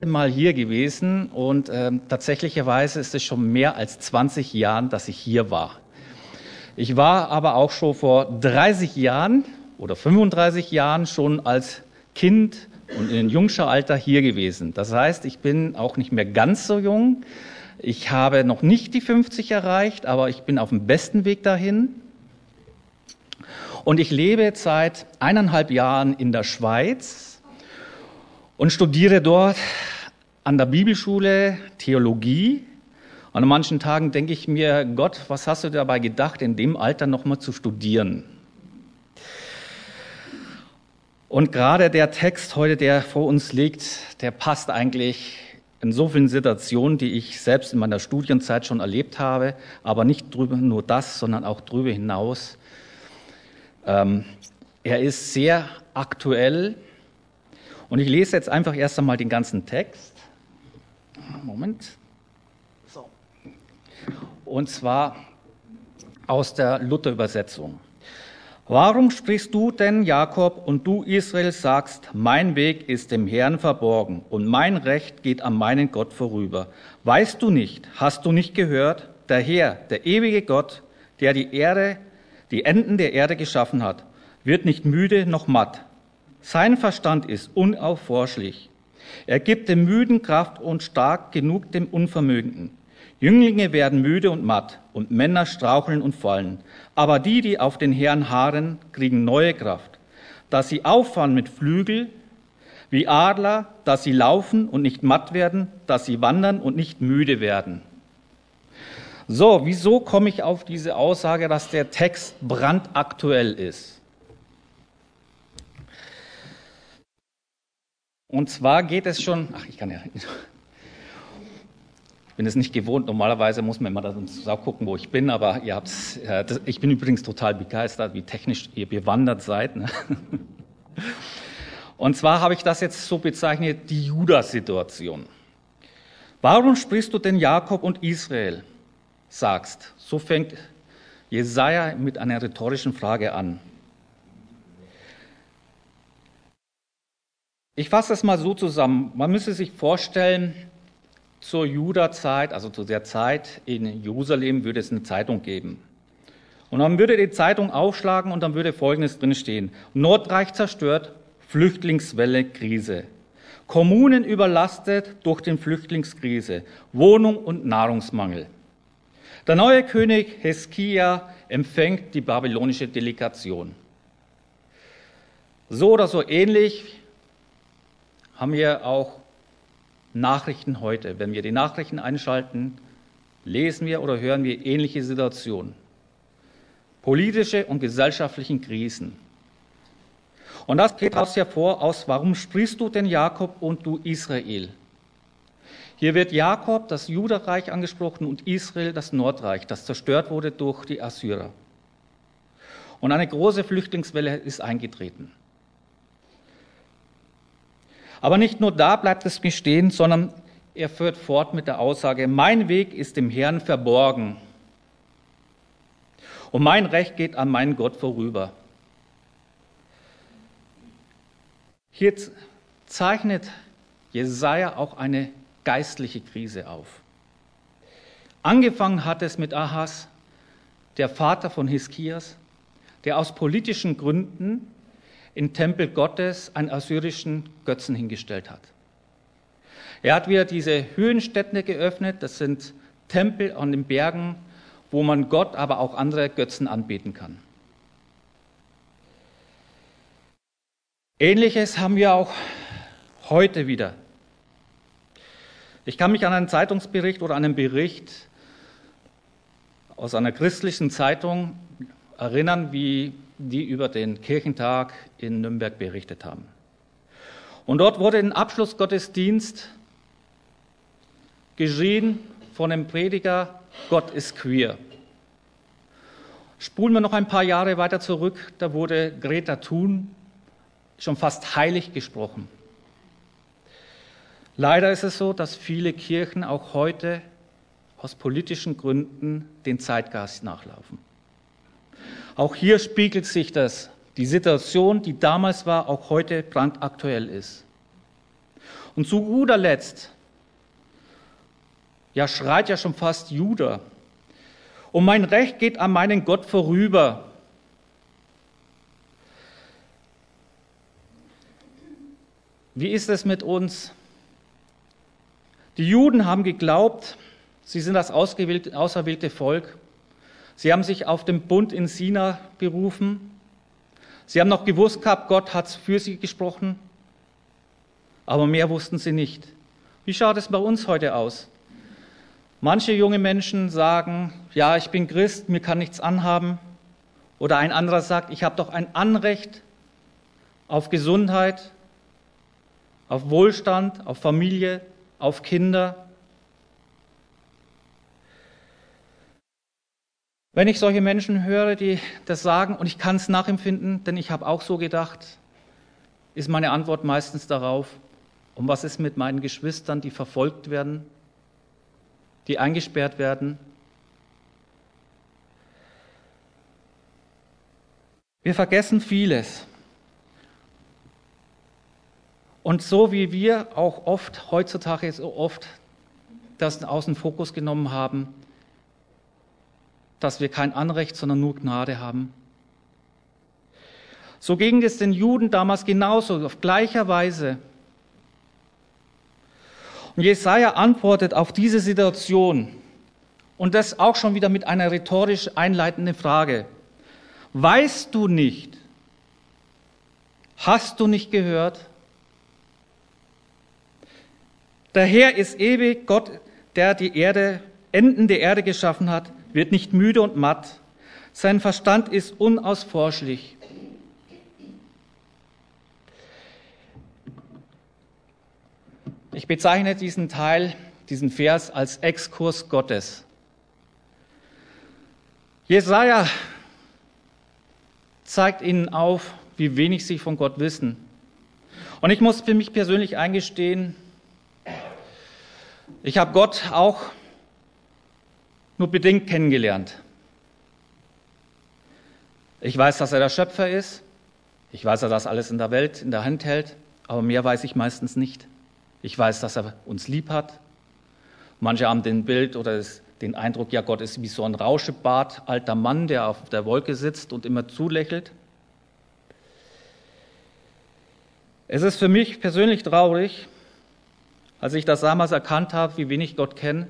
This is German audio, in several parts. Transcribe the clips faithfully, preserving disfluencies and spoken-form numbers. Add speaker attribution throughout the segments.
Speaker 1: Mal hier gewesen und ähm, tatsächlicherweise ist es schon mehr als zwanzig Jahren, dass ich hier war. Ich war aber auch schon vor dreißig Jahren oder fünfunddreißig Jahren schon als Kind und in Jungscheralter hier gewesen. Das heißt, ich bin auch nicht mehr ganz so jung. Ich habe noch nicht die fünfzig erreicht, aber ich bin auf dem besten Weg dahin. Und ich lebe seit eineinhalb Jahren in der Schweiz und studiere dort an der Bibelschule Theologie. Und an manchen Tagen denke ich mir, Gott, was hast du dabei gedacht, in dem Alter nochmal zu studieren? Und gerade der Text heute, der vor uns liegt, der passt eigentlich in so vielen Situationen, die ich selbst in meiner Studienzeit schon erlebt habe, aber nicht drüber, nur das, sondern auch darüber hinaus. Ähm, er ist sehr aktuell. Und ich lese jetzt einfach erst einmal den ganzen Text. Moment. So. Und zwar aus der Luther-Übersetzung. Warum sprichst du denn, Jakob, und du, Israel, sagst, mein Weg ist dem Herrn verborgen und mein Recht geht an meinen Gott vorüber? Weißt du nicht, hast du nicht gehört, der Herr, der ewige Gott, der die Erde, die Enden der Erde geschaffen hat, wird nicht müde noch matt. Sein Verstand ist unaufforschlich. Er gibt dem Müden Kraft und stark genug dem Unvermögenden. Jünglinge werden müde und matt und Männer straucheln und fallen. Aber die, die auf den Herrn harren, kriegen neue Kraft. Dass sie auffahren mit Flügel wie Adler, dass sie laufen und nicht matt werden, dass sie wandern und nicht müde werden. So, wieso komme ich auf diese Aussage, dass der Text brandaktuell ist? Und zwar geht es schon, ach, ich kann ja, ich bin es nicht gewohnt, normalerweise muss man immer da gucken, wo ich bin, aber ihr habt's, ja, das, ich bin übrigens total begeistert, wie technisch ihr bewandert seid. Ne? Und zwar habe ich das jetzt so bezeichnet, die Judas-Situation. Warum sprichst du denn Jakob und Israel, sagst? So fängt Jesaja mit einer rhetorischen Frage an. Ich fasse es mal so zusammen. Man müsste sich vorstellen, zur Juda-Zeit, also zu der Zeit in Jerusalem, würde es eine Zeitung geben. Und man würde die Zeitung aufschlagen und dann würde Folgendes drinstehen. Nordreich zerstört, Flüchtlingswelle, Krise. Kommunen überlastet durch den Flüchtlingskrise, Wohnung und Nahrungsmangel. Der neue König Hiskia empfängt die babylonische Delegation. So oder so ähnlich haben wir auch Nachrichten heute. Wenn wir die Nachrichten einschalten, lesen wir oder hören wir ähnliche Situationen. Politische und gesellschaftlichen Krisen. Und das geht daraus hervor aus, warum sprichst du denn Jakob und du Israel? Hier wird Jakob, das Judareich, angesprochen und Israel, das Nordreich, das zerstört wurde durch die Assyrer. Und eine große Flüchtlingswelle ist eingetreten. Aber nicht nur da bleibt es bestehen, sondern er führt fort mit der Aussage, mein Weg ist dem Herrn verborgen und mein Recht geht an meinen Gott vorüber. Hier zeichnet Jesaja auch eine geistliche Krise auf. Angefangen hat es mit Ahas, der Vater von Hiskias, der aus politischen Gründen im Tempel Gottes einen assyrischen Götzen hingestellt hat. Er hat wieder diese Höhenstätten geöffnet, das sind Tempel an den Bergen, wo man Gott, aber auch andere Götzen anbeten kann. Ähnliches haben wir auch heute wieder. Ich kann mich an einen Zeitungsbericht oder an einen Bericht aus einer christlichen Zeitung erinnern, wie die über den Kirchentag in Nürnberg berichtet haben. Und dort wurde im Abschlussgottesdienst geschrien von dem Prediger, Gott ist queer. Spulen wir noch ein paar Jahre weiter zurück, da wurde Greta Thun schon fast heilig gesprochen. Leider ist es so, dass viele Kirchen auch heute aus politischen Gründen den Zeitgeist nachlaufen. Auch hier spiegelt sich das, die Situation, die damals war, auch heute brandaktuell ist. Und zu guter Letzt, ja, schreit ja schon fast Judah, und mein Recht geht an meinen Gott vorüber. Wie ist es mit uns? Die Juden haben geglaubt, sie sind das ausgewählte, auserwählte Volk. Sie haben sich auf den Bund in Sina berufen. Sie haben noch gewusst gehabt, Gott hat für sie gesprochen, aber mehr wussten sie nicht. Wie schaut es bei uns heute aus? Manche junge Menschen sagen, ja, ich bin Christ, mir kann nichts anhaben. Oder ein anderer sagt, ich habe doch ein Anrecht auf Gesundheit, auf Wohlstand, auf Familie, auf Kinder. Wenn ich solche Menschen höre, die das sagen, und ich kann es nachempfinden, denn ich habe auch so gedacht, ist meine Antwort meistens darauf, und was ist mit meinen Geschwistern, die verfolgt werden, die eingesperrt werden? Wir vergessen vieles. Und so wie wir auch oft, heutzutage so oft, das aus dem Fokus genommen haben, dass wir kein Anrecht, sondern nur Gnade haben. So ging es den Juden damals genauso, auf gleicher Weise. Und Jesaja antwortet auf diese Situation, und das auch schon wieder mit einer rhetorisch einleitenden Frage. Weißt du nicht? Hast du nicht gehört? Der Herr ist ewig, Gott, der die Erde, Enden der Erde geschaffen hat, wird nicht müde und matt. Sein Verstand ist unausforschlich. Ich bezeichne diesen Teil, diesen Vers als Exkurs Gottes. Jesaja zeigt ihnen auf, wie wenig sie von Gott wissen. Und ich muss für mich persönlich eingestehen, ich habe Gott auch nur bedingt kennengelernt. Ich weiß, dass er der Schöpfer ist. Ich weiß, dass er das alles in der Welt in der Hand hält. Aber mehr weiß ich meistens nicht. Ich weiß, dass er uns lieb hat. Manche haben den Bild oder den Eindruck, ja, Gott ist wie so ein Rauschebart, alter Mann, der auf der Wolke sitzt und immer zulächelt. Es ist für mich persönlich traurig, als ich das damals erkannt habe, wie wenig Gott kenne,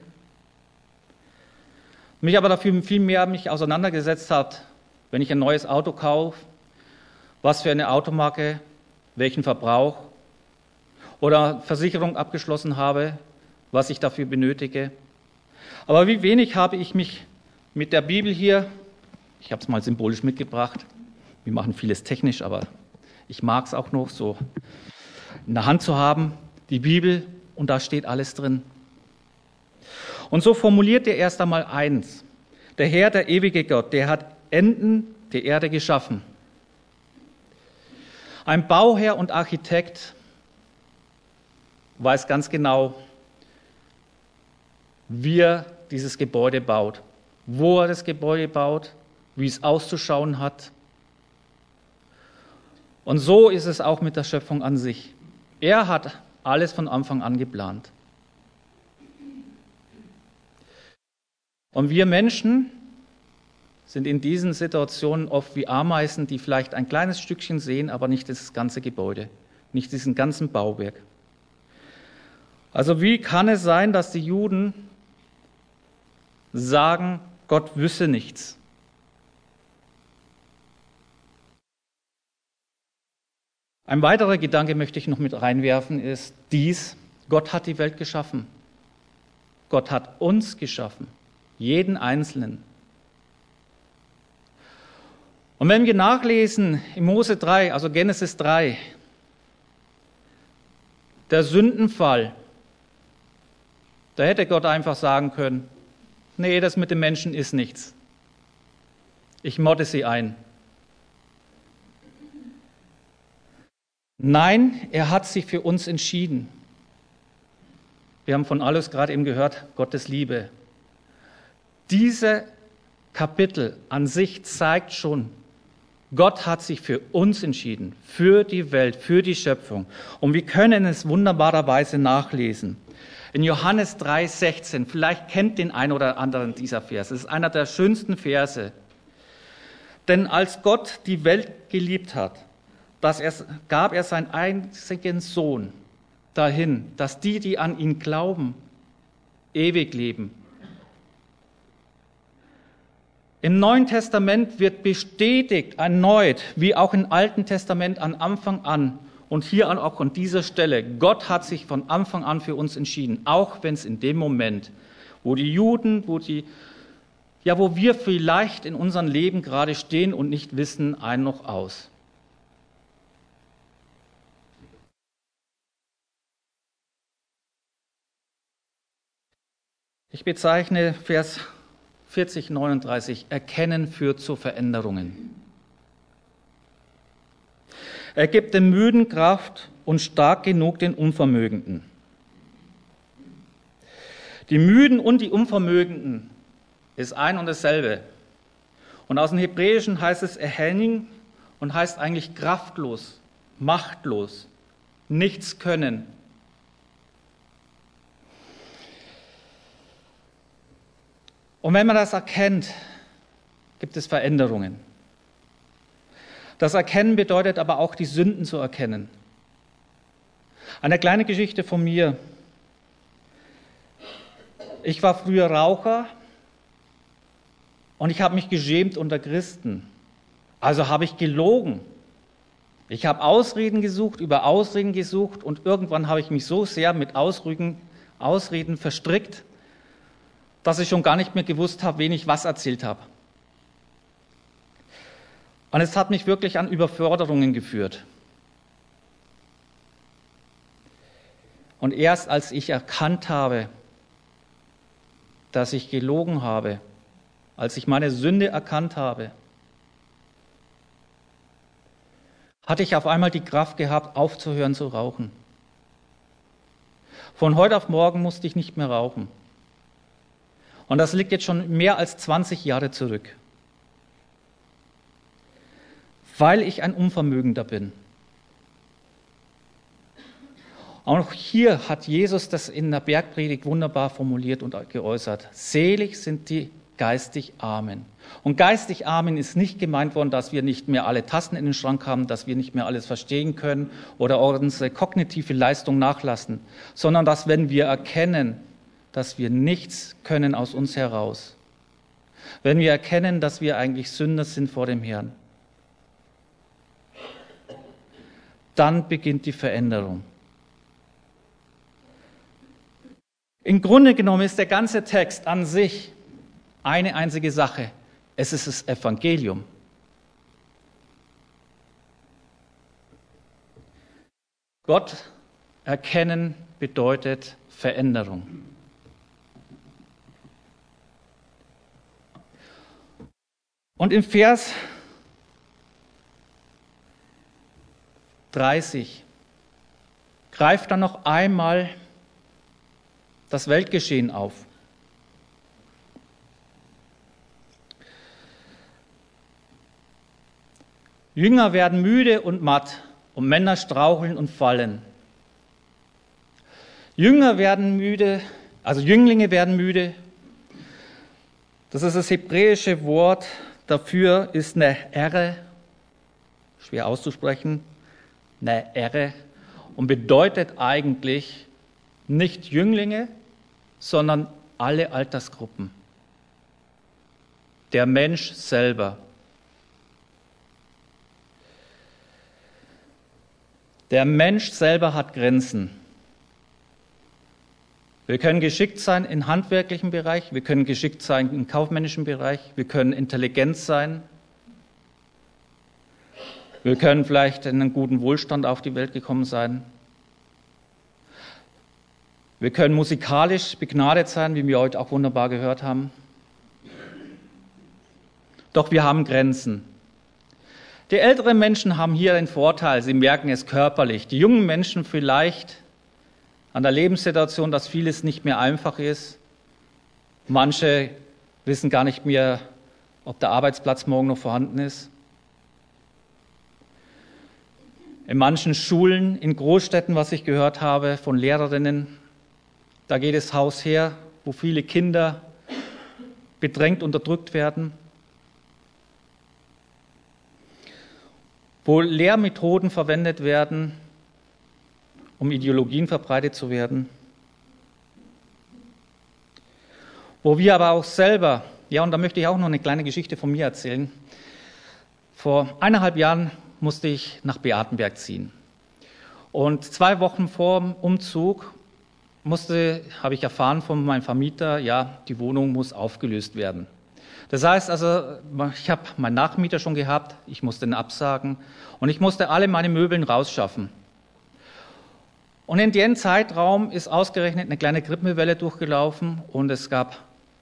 Speaker 1: mich aber dafür viel mehr mich auseinandergesetzt hat, wenn ich ein neues Auto kaufe, was für eine Automarke, welchen Verbrauch oder Versicherung abgeschlossen habe, was ich dafür benötige. Aber wie wenig habe ich mich mit der Bibel hier, ich habe es mal symbolisch mitgebracht, wir machen vieles technisch, aber ich mag es auch noch so in der Hand zu haben, die Bibel, und da steht alles drin. Und so formuliert er erst einmal eins: Der Herr, der ewige Gott, der hat Enden der Erde geschaffen. Ein Bauherr und Architekt weiß ganz genau, wie er dieses Gebäude baut, wo er das Gebäude baut, wie es auszuschauen hat. Und so ist es auch mit der Schöpfung an sich. Er hat alles von Anfang an geplant. Und wir Menschen sind in diesen Situationen oft wie Ameisen, die vielleicht ein kleines Stückchen sehen, aber nicht das ganze Gebäude, nicht diesen ganzen Bauwerk. Also wie kann es sein, dass die Juden sagen, Gott wüsste nichts? Ein weiterer Gedanke möchte ich noch mit reinwerfen, ist dies: Gott hat die Welt geschaffen. Gott hat uns geschaffen, jeden Einzelnen. Und wenn wir nachlesen in Mose drei, also Genesis drei, der Sündenfall, da hätte Gott einfach sagen können, nee, das mit den Menschen ist nichts. Ich motte sie ein. Nein, er hat sich für uns entschieden. Wir haben von alles gerade eben gehört, Gottes Liebe. Diese Kapitel an sich zeigt schon, Gott hat sich für uns entschieden, für die Welt, für die Schöpfung. Und wir können es wunderbarerweise nachlesen. In Johannes drei sechzehn, vielleicht kennt den einen oder anderen dieser Verse, es ist einer der schönsten Verse. Denn als Gott die Welt geliebt hat, dass er, gab er seinen einzigen Sohn dahin, dass die, die an ihn glauben, ewig leben. Im Neuen Testament wird bestätigt erneut, wie auch im Alten Testament an Anfang an und hier auch an dieser Stelle, Gott hat sich von Anfang an für uns entschieden, auch wenn es in dem Moment, wo die Juden, wo die, ja, wo wir vielleicht in unserem Leben gerade stehen und nicht wissen, ein noch aus. Ich bezeichne Vers vierzig, neununddreißig, Erkennen führt zu Veränderungen. Er gibt dem Müden Kraft und stark genug den Unvermögenden. Die Müden und die Unvermögenden ist ein und dasselbe. Und aus dem Hebräischen heißt es erhängen und heißt eigentlich kraftlos, machtlos, nichts können. Und wenn man das erkennt, gibt es Veränderungen. Das Erkennen bedeutet aber auch, die Sünden zu erkennen. Eine kleine Geschichte von mir. Ich war früher Raucher und ich habe mich geschämt unter Christen. Also habe ich gelogen. Ich habe Ausreden gesucht, über Ausreden gesucht und irgendwann habe ich mich so sehr mit Ausreden, Ausreden verstrickt, dass ich schon gar nicht mehr gewusst habe, wen ich was erzählt habe. Und es hat mich wirklich an Überforderungen geführt. Und erst als ich erkannt habe, dass ich gelogen habe, als ich meine Sünde erkannt habe, hatte ich auf einmal die Kraft gehabt, aufzuhören zu rauchen. Von heute auf morgen musste ich nicht mehr rauchen. Und das liegt jetzt schon mehr als zwanzig Jahre zurück. Weil ich ein Unvermögender bin. Auch hier hat Jesus das in der Bergpredigt wunderbar formuliert und geäußert. Selig sind die geistig Armen. Und geistig Armen ist nicht gemeint worden, dass wir nicht mehr alle Tasten in den Schrank haben, dass wir nicht mehr alles verstehen können oder unsere kognitive Leistung nachlassen, sondern dass, wenn wir erkennen, dass wir nichts können aus uns heraus, wenn wir erkennen, dass wir eigentlich Sünder sind vor dem Herrn, dann beginnt die Veränderung. Im Grunde genommen ist der ganze Text an sich eine einzige Sache. Es ist das Evangelium. Gott erkennen bedeutet Veränderung. Und im Vers dreißig greift dann noch einmal das Weltgeschehen auf. Jünger werden müde und matt und Männer straucheln und fallen. Jünger werden müde, also Jünglinge werden müde. Das ist das hebräische Wort dafür, ist eine Erre, schwer auszusprechen, eine Erre, und bedeutet eigentlich nicht Jünglinge, sondern alle Altersgruppen. Der Mensch selber. Der Mensch selber hat Grenzen. Wir können geschickt sein im handwerklichen Bereich, wir können geschickt sein im kaufmännischen Bereich, wir können intelligent sein, wir können vielleicht in einen guten Wohlstand auf die Welt gekommen sein. Wir können musikalisch begnadet sein, wie wir heute auch wunderbar gehört haben. Doch wir haben Grenzen. Die älteren Menschen haben hier den Vorteil, sie merken es körperlich. Die jungen Menschen vielleicht an der Lebenssituation, dass vieles nicht mehr einfach ist. Manche wissen gar nicht mehr, ob der Arbeitsplatz morgen noch vorhanden ist. In manchen Schulen, in Großstädten, was ich gehört habe von Lehrerinnen, da geht das Haus her, wo viele Kinder bedrängt, unterdrückt werden, wo Lehrmethoden verwendet werden, um Ideologien verbreitet zu werden, wo wir aber auch selber, ja, und da möchte ich auch noch eine kleine Geschichte von mir erzählen. Vor eineinhalb Jahren musste ich nach Beatenberg ziehen. Und zwei Wochen vor dem Umzug musste, habe ich erfahren von meinem Vermieter, ja, die Wohnung muss aufgelöst werden. Das heißt also, ich habe meinen Nachmieter schon gehabt, ich musste ihn absagen und ich musste alle meine Möbeln rausschaffen. Und in dem Zeitraum ist ausgerechnet eine kleine Grippewelle durchgelaufen und es gab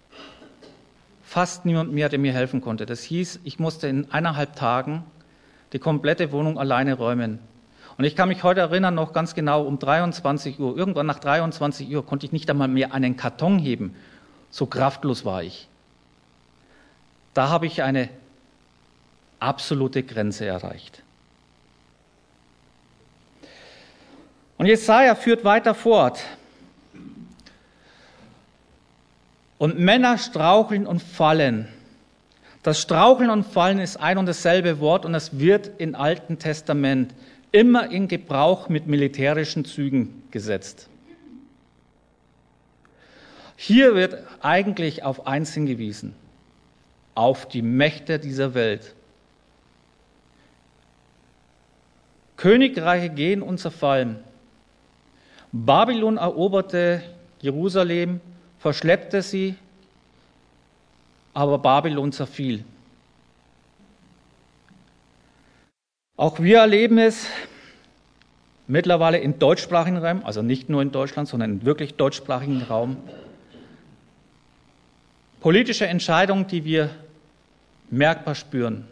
Speaker 1: fast niemand mehr, der mir helfen konnte. Das hieß, ich musste in eineinhalb Tagen die komplette Wohnung alleine räumen. Und ich kann mich heute erinnern, noch ganz genau, um dreiundzwanzig Uhr, irgendwann nach dreiundzwanzig Uhr konnte ich nicht einmal mehr einen Karton heben. So kraftlos war ich. Da habe ich eine absolute Grenze erreicht. Und Jesaja führt weiter fort. Und Männer straucheln und fallen. Das Straucheln und Fallen ist ein und dasselbe Wort und es wird im Alten Testament immer in Gebrauch mit militärischen Zügen gesetzt. Hier wird eigentlich auf eins hingewiesen, auf die Mächte dieser Welt. Königreiche gehen und zerfallen. Babylon eroberte Jerusalem, verschleppte sie, aber Babylon zerfiel. Auch wir erleben es mittlerweile im deutschsprachigen Raum, also nicht nur in Deutschland, sondern im wirklich deutschsprachigen Raum. Politische Entscheidungen, die wir merkbar spüren.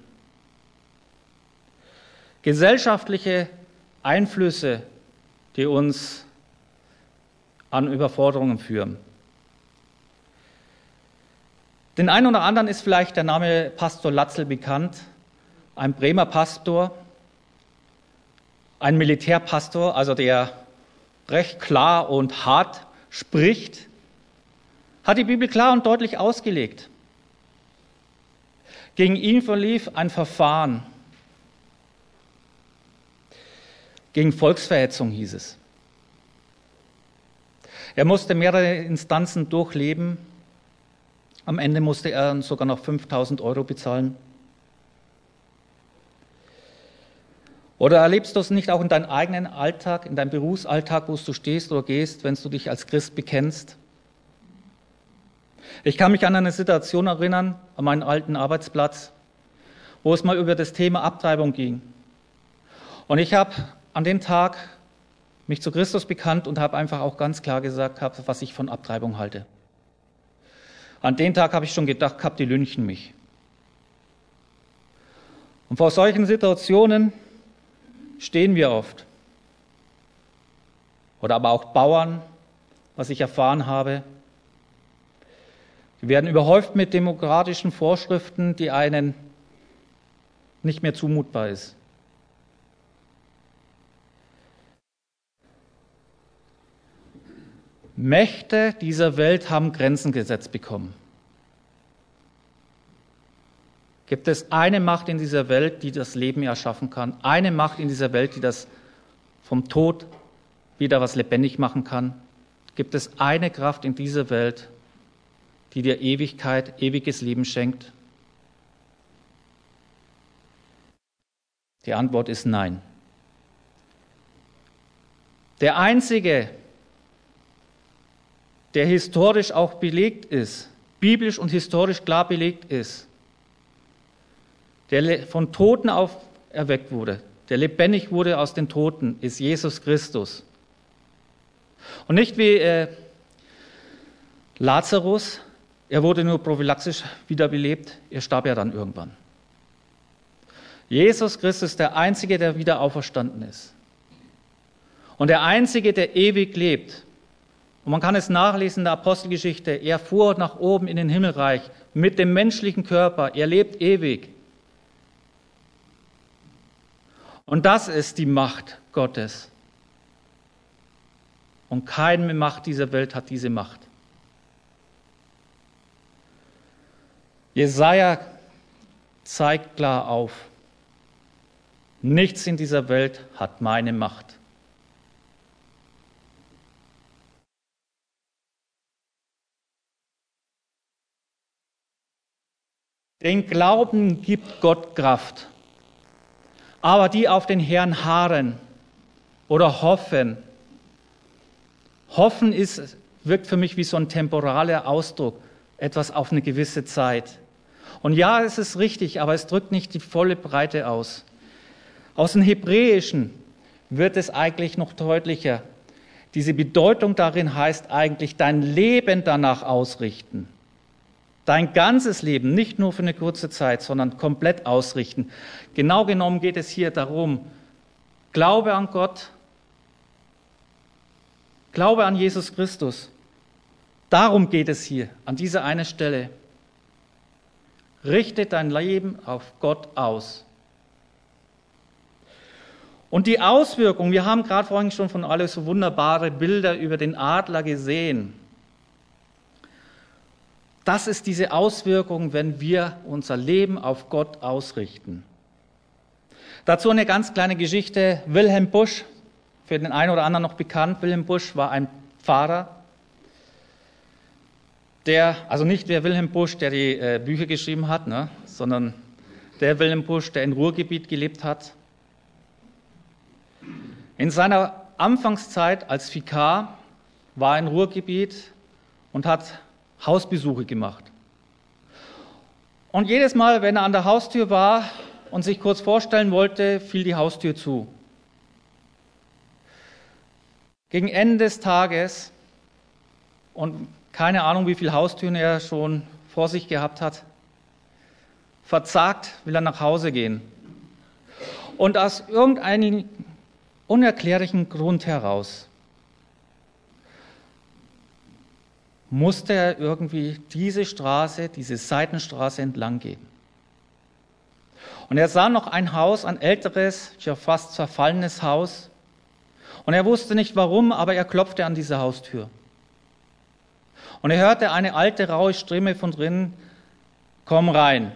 Speaker 1: Gesellschaftliche Einflüsse, die uns an Überforderungen führen. Den einen oder anderen ist vielleicht der Name Pastor Latzel bekannt, ein Bremer Pastor, ein Militärpastor, also der recht klar und hart spricht, hat die Bibel klar und deutlich ausgelegt. Gegen ihn verlief ein Verfahren. Gegen Volksverhetzung hieß es. Er musste mehrere Instanzen durchleben. Am Ende musste er sogar noch fünftausend Euro bezahlen. Oder erlebst du es nicht auch in deinem eigenen Alltag, in deinem Berufsalltag, wo du stehst oder gehst, wenn du dich als Christ bekennst? Ich kann mich an eine Situation erinnern, an meinen alten Arbeitsplatz, wo es mal über das Thema Abtreibung ging. Und ich habe an dem Tag mich zu Christus bekannt und habe einfach auch ganz klar gesagt, was ich von Abtreibung halte. An dem Tag habe ich schon gedacht, gehabt, die lynchen mich. Und vor solchen Situationen stehen wir oft. Oder aber auch Bauern, was ich erfahren habe. Die werden überhäuft mit demokratischen Vorschriften, die einen nicht mehr zumutbar ist. Mächte dieser Welt haben Grenzen gesetzt bekommen. Gibt es eine Macht in dieser Welt, die das Leben erschaffen kann? Eine Macht in dieser Welt, die das vom Tod wieder was lebendig machen kann? Gibt es eine Kraft in dieser Welt, die dir Ewigkeit, ewiges Leben schenkt? Die Antwort ist nein. Der einzige, der historisch auch belegt ist, biblisch und historisch klar belegt ist, der von Toten auferweckt wurde, der lebendig wurde aus den Toten, ist Jesus Christus. Und nicht wie äh, Lazarus, er wurde nur prophylaxisch wiederbelebt, er starb ja dann irgendwann. Jesus Christus ist der Einzige, der wieder auferstanden ist. Und der Einzige, der ewig lebt. Und man kann es nachlesen in der Apostelgeschichte, er fuhr nach oben in den Himmelreich mit dem menschlichen Körper, er lebt ewig. Und das ist die Macht Gottes. Und keine Macht dieser Welt hat diese Macht. Jesaja zeigt klar auf, nichts in dieser Welt hat meine Macht. Den Glauben gibt Gott Kraft, aber die auf den Herrn harren oder hoffen, hoffen ist, wirkt für mich wie so ein temporaler Ausdruck, etwas auf eine gewisse Zeit. Und ja, es ist richtig, aber es drückt nicht die volle Breite aus. Aus dem Hebräischen wird es eigentlich noch deutlicher. Diese Bedeutung darin heißt eigentlich, dein Leben danach ausrichten. Dein ganzes Leben, nicht nur für eine kurze Zeit, sondern komplett ausrichten. Genau genommen geht es hier darum, Glaube an Gott, Glaube an Jesus Christus. Darum geht es hier, an dieser einen Stelle. Richte dein Leben auf Gott aus. Und die Auswirkungen, wir haben gerade vorhin schon von alle so wunderbare Bilder über den Adler gesehen. Das ist diese Auswirkung, wenn wir unser Leben auf Gott ausrichten. Dazu eine ganz kleine Geschichte. Wilhelm Busch, für den einen oder anderen noch bekannt, Wilhelm Busch war ein Pfarrer, der, also nicht der Wilhelm Busch, der die äh, Bücher geschrieben hat, ne, sondern der Wilhelm Busch, der im Ruhrgebiet gelebt hat. In seiner Anfangszeit als Vikar war er im Ruhrgebiet und hat Hausbesuche gemacht. Und jedes Mal, wenn er an der Haustür war und sich kurz vorstellen wollte, fiel die Haustür zu. Gegen Ende des Tages, und keine Ahnung, wie viele Haustüren er schon vor sich gehabt hat, verzagt will er nach Hause gehen. Und aus irgendeinem unerklärlichen Grund heraus musste er irgendwie diese Straße, diese Seitenstraße entlang gehen. Und er sah noch ein Haus, ein älteres, ja fast verfallenes Haus. Und er wusste nicht warum, aber er klopfte an diese Haustür. Und er hörte eine alte, raue Stimme von drinnen, komm rein.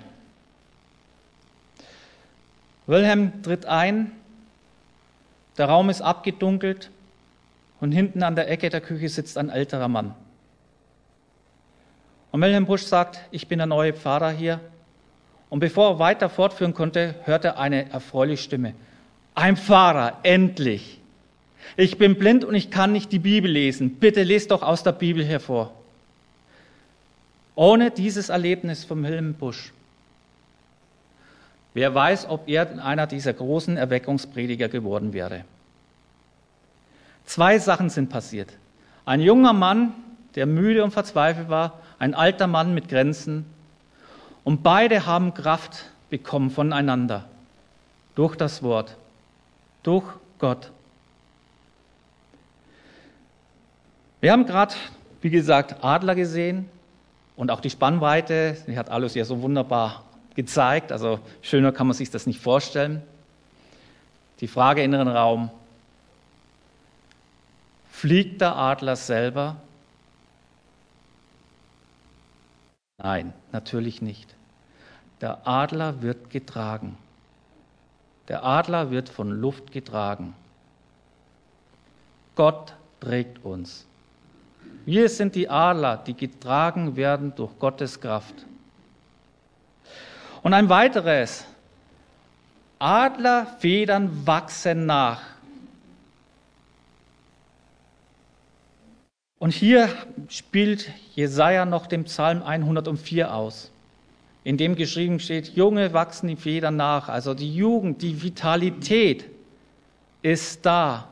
Speaker 1: Wilhelm tritt ein, der Raum ist abgedunkelt und hinten an der Ecke der Küche sitzt ein älterer Mann. Und Wilhelm Busch sagt, ich bin der neue Pfarrer hier. Und bevor er weiter fortführen konnte, hörte er eine erfreuliche Stimme. Ein Pfarrer, endlich. Ich bin blind und ich kann nicht die Bibel lesen. Bitte lest doch aus der Bibel hervor. Ohne dieses Erlebnis von Wilhelm Busch, wer weiß, ob er einer dieser großen Erweckungsprediger geworden wäre. Zwei Sachen sind passiert. Ein junger Mann, der müde und verzweifelt war, ein alter Mann mit Grenzen. Und beide haben Kraft bekommen voneinander. Durch das Wort. Durch Gott. Wir haben gerade, wie gesagt, Adler gesehen und auch die Spannweite. Die hat alles ja so wunderbar gezeigt. Also schöner kann man sich das nicht vorstellen. Die Frage in den Raum. Fliegt der Adler selber? Nein, natürlich nicht. Der Adler wird getragen. Der Adler wird von Luft getragen. Gott trägt uns. Wir sind die Adler, die getragen werden durch Gottes Kraft. Und ein weiteres. Adlerfedern wachsen nach. Und hier spielt Jesaja noch den Psalm hundertvier aus, in dem geschrieben steht, Junge wachsen die Federn nach. Also die Jugend, die Vitalität ist da.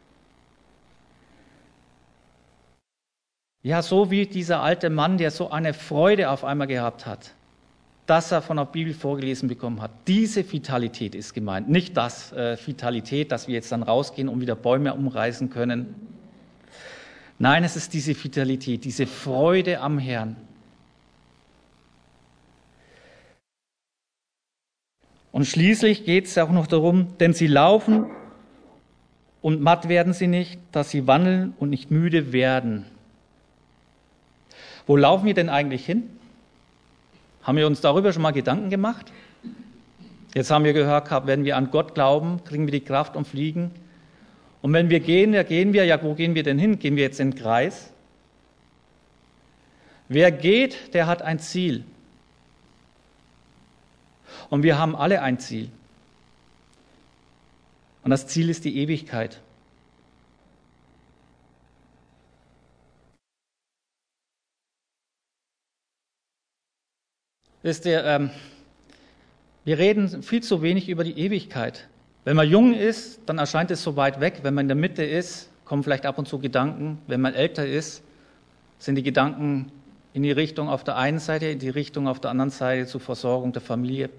Speaker 1: Ja, so wie dieser alte Mann, der so eine Freude auf einmal gehabt hat, dass er von der Bibel vorgelesen bekommen hat. Diese Vitalität ist gemeint. Nicht das äh, Vitalität, dass wir jetzt dann rausgehen und wieder Bäume umreißen können. Nein, es ist diese Vitalität, diese Freude am Herrn. Und schließlich geht es auch noch darum, denn sie laufen und matt werden sie nicht, dass sie wandeln und nicht müde werden. Wo laufen wir denn eigentlich hin? Haben wir uns darüber schon mal Gedanken gemacht? Jetzt haben wir gehört, wenn wir an Gott glauben, kriegen wir die Kraft und fliegen. Und wenn wir gehen, ja gehen wir, ja wo gehen wir denn hin? Gehen wir jetzt in den Kreis? Wer geht, der hat ein Ziel. Und wir haben alle ein Ziel. Und das Ziel ist die Ewigkeit. Wisst ihr, ähm, wir reden viel zu wenig über die Ewigkeit. Wenn man jung ist, dann erscheint es so weit weg. Wenn man in der Mitte ist, kommen vielleicht ab und zu Gedanken. Wenn man älter ist, sind die Gedanken in die Richtung auf der einen Seite, in die Richtung auf der anderen Seite zur Versorgung der Familie.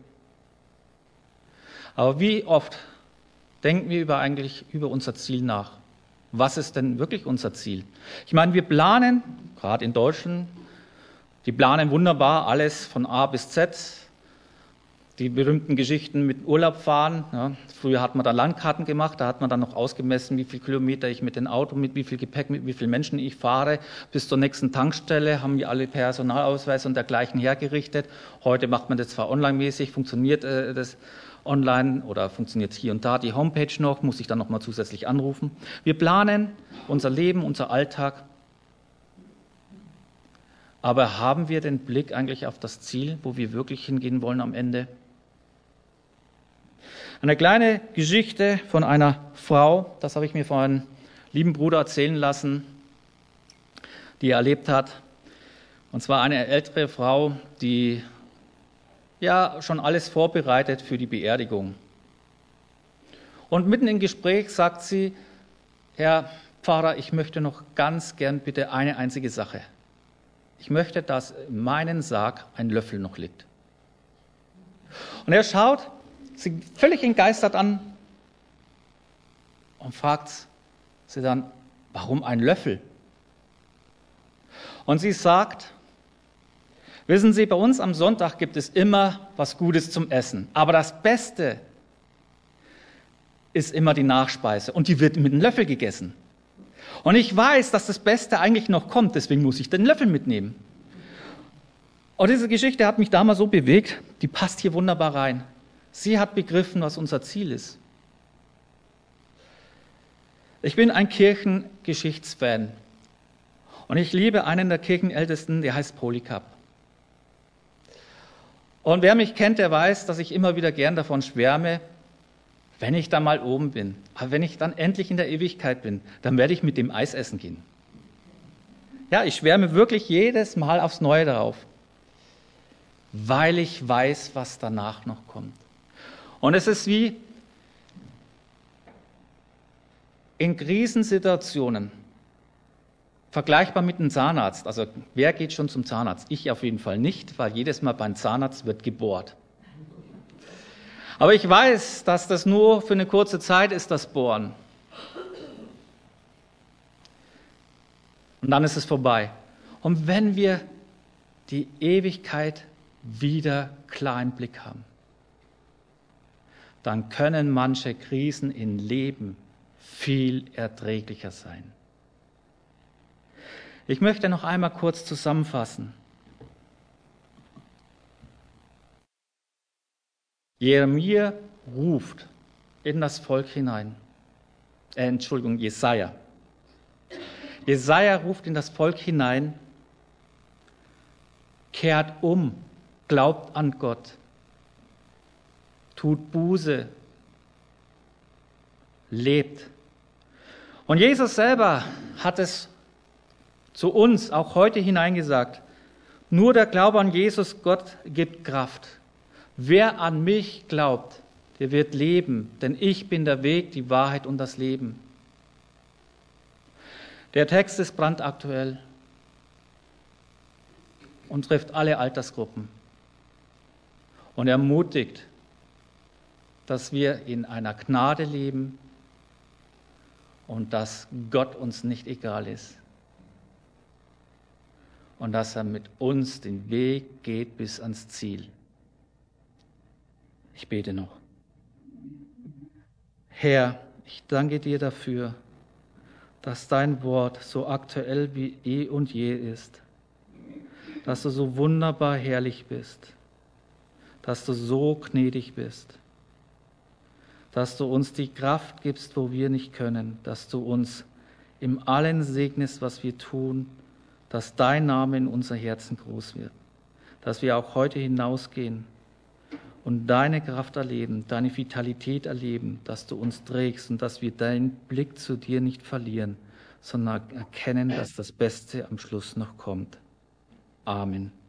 Speaker 1: Aber wie oft denken wir über eigentlich über unser Ziel nach? Was ist denn wirklich unser Ziel? Ich meine, wir planen, gerade in Deutschland, die planen wunderbar alles von A bis Z. Die berühmten Geschichten mit Urlaub fahren. Ja. Früher hat man da Landkarten gemacht, da hat man dann noch ausgemessen, wie viele Kilometer ich mit dem Auto, mit wie viel Gepäck, mit wie vielen Menschen ich fahre. Bis zur nächsten Tankstelle haben wir alle Personalausweise und dergleichen hergerichtet. Heute macht man das zwar online-mäßig, funktioniert äh, das online oder funktioniert hier und da die Homepage noch, muss ich dann nochmal zusätzlich anrufen. Wir planen unser Leben, unser Alltag. Aber haben wir den Blick eigentlich auf das Ziel, wo wir wirklich hingehen wollen am Ende? Eine kleine Geschichte von einer Frau, das habe ich mir von einem lieben Bruder erzählen lassen, die er erlebt hat. Und zwar eine ältere Frau, die ja schon alles vorbereitet für die Beerdigung. Und mitten im Gespräch sagt sie, Herr Pfarrer, ich möchte noch ganz gern bitte eine einzige Sache. Ich möchte, dass in meinem Sarg ein Löffel noch liegt. Und er schaut sie völlig entgeistert an und fragt sie dann, warum ein Löffel? Und sie sagt, wissen Sie, bei uns am Sonntag gibt es immer was Gutes zum Essen. Aber das Beste ist immer die Nachspeise und die wird mit einem Löffel gegessen. Und ich weiß, dass das Beste eigentlich noch kommt, deswegen muss ich den Löffel mitnehmen. Und diese Geschichte hat mich damals so bewegt, die passt hier wunderbar rein. Sie hat begriffen, was unser Ziel ist. Ich bin ein Kirchengeschichtsfan und ich liebe einen der Kirchenältesten, der heißt Polycarp. Und wer mich kennt, der weiß, dass ich immer wieder gern davon schwärme, wenn ich da mal oben bin, aber wenn ich dann endlich in der Ewigkeit bin, dann werde ich mit dem Eis essen gehen. Ja, ich schwärme wirklich jedes Mal aufs Neue darauf, weil ich weiß, was danach noch kommt. Und es ist wie in Krisensituationen, vergleichbar mit einem Zahnarzt. Also wer geht schon zum Zahnarzt? Ich auf jeden Fall nicht, weil jedes Mal beim Zahnarzt wird gebohrt. Aber ich weiß, dass das nur für eine kurze Zeit ist, das Bohren. Und dann ist es vorbei. Und wenn wir die Ewigkeit wieder klar im Blick haben, dann können manche Krisen im Leben viel erträglicher sein. Ich möchte noch einmal kurz zusammenfassen. Jeremia ruft in das Volk hinein. Äh, Entschuldigung, Jesaja. Jesaja ruft in das Volk hinein, kehrt um, glaubt an Gott, tut Buße, lebt. Und Jesus selber hat es zu uns auch heute hineingesagt. Nur der Glaube an Jesus, Gott, gibt Kraft. Wer an mich glaubt, der wird leben, denn ich bin der Weg, die Wahrheit und das Leben. Der Text ist brandaktuell und trifft alle Altersgruppen und ermutigt, dass wir in einer Gnade leben und dass Gott uns nicht egal ist und dass er mit uns den Weg geht bis ans Ziel. Ich bete noch. Herr, ich danke dir dafür, dass dein Wort so aktuell wie eh und je ist, dass du so wunderbar herrlich bist, dass du so gnädig bist, dass du uns die Kraft gibst, wo wir nicht können, dass du uns im Allen segnest, was wir tun, dass dein Name in unser Herzen groß wird, dass wir auch heute hinausgehen und deine Kraft erleben, deine Vitalität erleben, dass du uns trägst und dass wir deinen Blick zu dir nicht verlieren, sondern erkennen, dass das Beste am Schluss noch kommt. Amen.